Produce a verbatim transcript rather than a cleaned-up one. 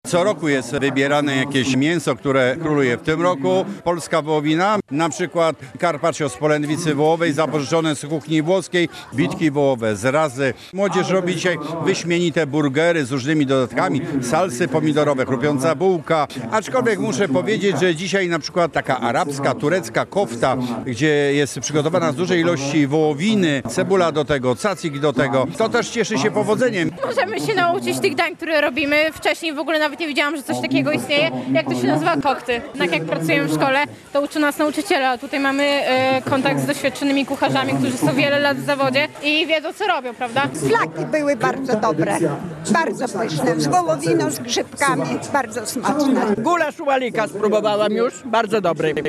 Co roku jest wybierane jakieś mięso, które króluje. W tym roku polska wołowina, na przykład carpaccio z polędwicy wołowej, zapożyczone z kuchni włoskiej, bitki wołowe z razy. Młodzież robi dzisiaj wyśmienite burgery z różnymi dodatkami, salsy pomidorowe, chrupiąca bułka. Aczkolwiek muszę powiedzieć, że dzisiaj na przykład taka arabska, turecka kofta, gdzie jest przygotowana z dużej ilości wołowiny, cebula do tego, cacik do tego, to też cieszy się powodzeniem. Możemy się nauczyć tych dań, które robimy. Wcześniej w ogóle nawet nie wiedziałam, że coś takiego istnieje. Jak to się nazywa? Kokty. Jednak jak pracujemy w szkole, to uczy nas nauczyciele, a tutaj mamy e, kontakt z doświadczonymi kucharzami, którzy są wiele lat w zawodzie i wiedzą, co robią, prawda? Flaki były bardzo dobre, bardzo pyszne, z wołowiną, z grzybkami, bardzo smaczne. Gulasz u Alika spróbowałam już, bardzo dobry.